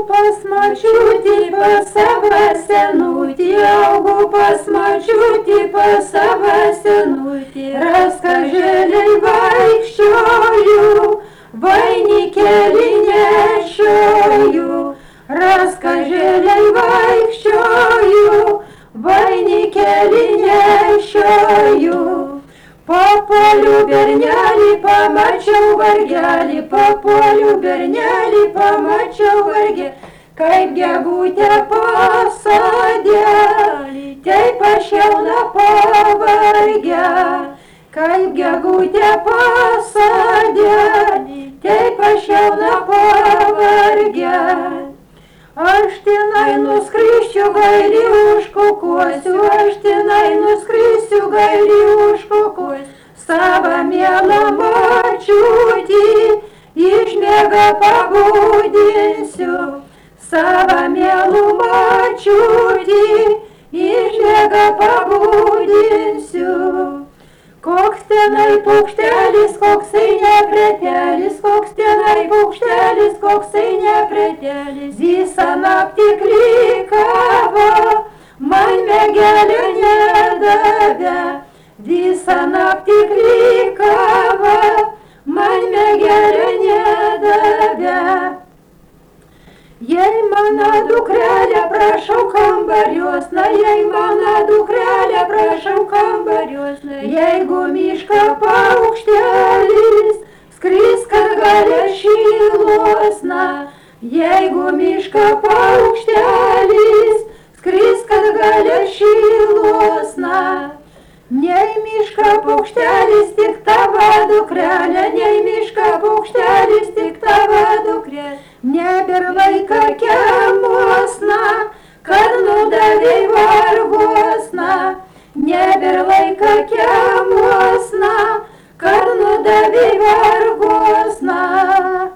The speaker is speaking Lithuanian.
pas močiutį, pas savo senutį, augau pas močiutį, pas savo senutį. Raskažėliai vaikščioju, vainikėlį nešioju. Raskažėliai vaikščioju, vainikėlį nešioju. Papuoliu bernelį, pamačiau vargelį, papuoliu bernelį, pamačiau vargelį, kaip gegutė pasodelį, taip aš jauna pavargę. Kaip gegutė pasodelį, taip aš jauna pavargę. Aš tenai nuskrisiu, gailį užkukuosiu, aš tenai nuskrisiu, gailį užkukuosiu. Savo mielą močiutį iš miego pabudinsiu. Savo mielą močiutį iš miego pabudinsiu. Koks tenai paukštelis, koksai nepretelis, koks tenai paukštelis, koksai nepretelis. Visą naktį klikavo, man mėgelio nedavė. Visą naktį klikavo, man mėgelio nedavė. Jei mano dukrelė, prašau kambariosna, jei mano dukrelė, prašau kambariosna. Jeigu miško paukštelis skris, kad galia šilosna. Jeigu miško paukštelis skris, kad galia šilosna. Nei miško paukštelis tik tavo dukrelė, nei miško paukštelis tik tavo dukrelė. Nebėr laika kemosna, kad nudavei vargosna. Nebėr laika kemosna, kad nudavei vargosna.